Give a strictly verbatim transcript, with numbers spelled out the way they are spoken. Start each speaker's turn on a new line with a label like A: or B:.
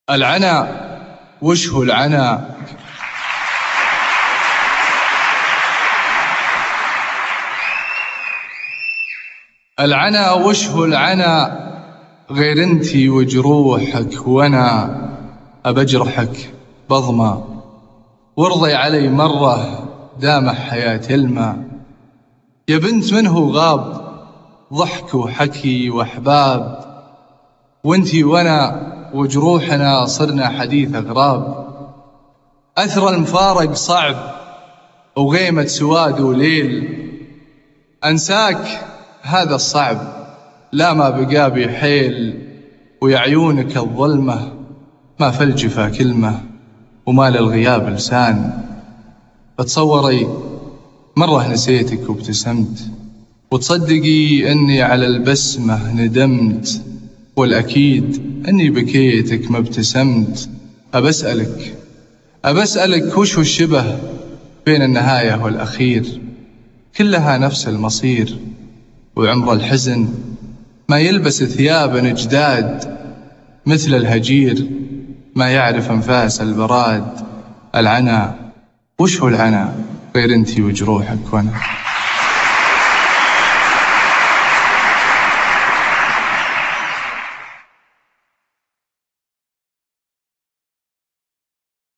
A: العنا وش هو العنا؟ العنا وش هو العنا؟ غير انتي وجروحك، وانا أبجرحك بضمى، وارضي علي مرة دامع حياتي الماء. يا بنت من هو غاب، ضحك وحكي وأحباب، وانتي وانا وجروحنا صرنا حديث أغراب. أثر المفارق صعب وغيمة سواد وليل، أنساك هذا الصعب لا ما بقى بي حيل. ويا عيونك الظلمة ما في الجفا كلمة، وما للغياب لسان. تصوري مرة نسيتك وابتسمت، وتصدقي أني على البسمة ندمت، والأكيد أني بكيتك ما ابتسمت. أبسألك أبسألك وش هو الشبه بين النهاية والأخير؟ كلها نفس المصير، وعمر الحزن ما يلبس ثيابا جداد، مثل الهجير ما يعرف أنفاس البراد. العنا وش هو العنا؟ غير انتي وجروحك وانا